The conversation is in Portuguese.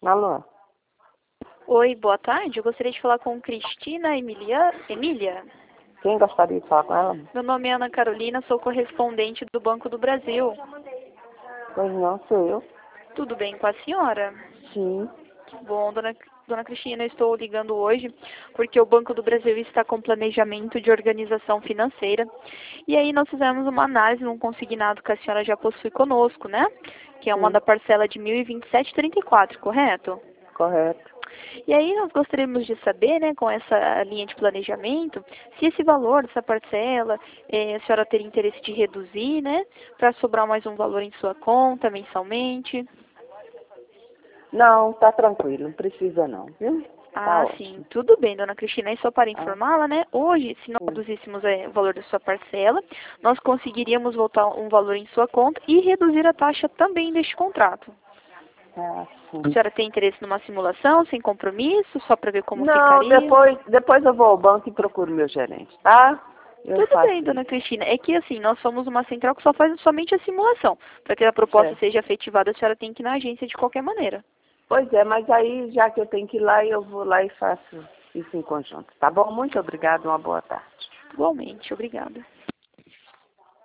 Alô? Oi, boa tarde. Eu gostaria de falar com Cristina Emília. Quem gostaria de falar com ela? Meu nome é Ana Carolina, sou correspondente do Banco do Brasil. Pois não, sou eu. Tudo bem com a senhora? Sim. Bom, dona Cristina, eu estou ligando hoje porque o Banco do Brasil está com planejamento de organização financeira. E aí nós fizemos uma análise num consignado que a senhora já possui conosco, né? Que é uma Sim. da parcela de 1.027,34, correto? Correto. E aí nós gostaríamos de saber, né, com essa linha de planejamento, se esse valor, essa parcela, a senhora teria interesse de reduzir, né, para sobrar mais um valor em sua conta mensalmente. Não, tá tranquilo, não precisa não, viu? Tá Ah, sim, ótimo. tudo bem, dona Cristina. E só para Ah, informá-la, né, hoje, se nós sim. reduzíssemos o valor da sua parcela, nós conseguiríamos voltar um valor em sua conta e reduzir a taxa também deste contrato. Ah, A sim. senhora tem interesse numa simulação, sem compromisso, só para ver como Não, ficaria? depois eu vou ao banco e procuro meu gerente, tá? Eu Tudo bem, faço dona isso. Cristina. É que assim, nós somos uma central que só faz somente a simulação. Para que a proposta Certo. seja efetivada, a senhora tem que ir na agência de qualquer maneira. Pois é, mas aí, já que eu tenho que ir lá, eu vou lá e faço isso em conjunto. Tá bom? Muito obrigada, uma boa tarde. Igualmente, obrigada.